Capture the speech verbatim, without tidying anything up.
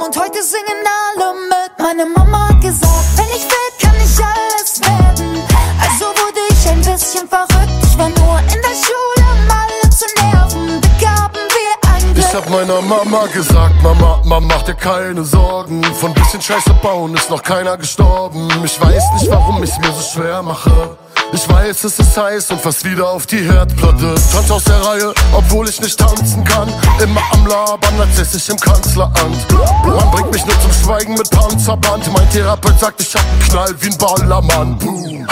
und heute singen alle mit. Meine Mama hat gesagt, wenn ich will, kann ich alles werden. Also wurde ich ein bisschen verrückt. Ich war nur in der Schule, um alle zu nerven. Begaben wir ein Glück. Ich hab meiner Mama gesagt, Mama, Mama, mach dir keine Sorgen. Von bisschen Scheiße bauen ist noch keiner gestorben. Ich weiß nicht, warum ich's mir so schwer mache. Ich weiß, es ist heiß und fast wieder auf die Herdplatte. Tanz aus der Reihe, obwohl ich nicht tanzen kann. Immer am Labern, als säß ich im Kanzleramt. Man bringt mich nur zum Schweigen mit Panzerband. Mein Therapeut sagt, ich hab einen Knall wie ein Ballermann.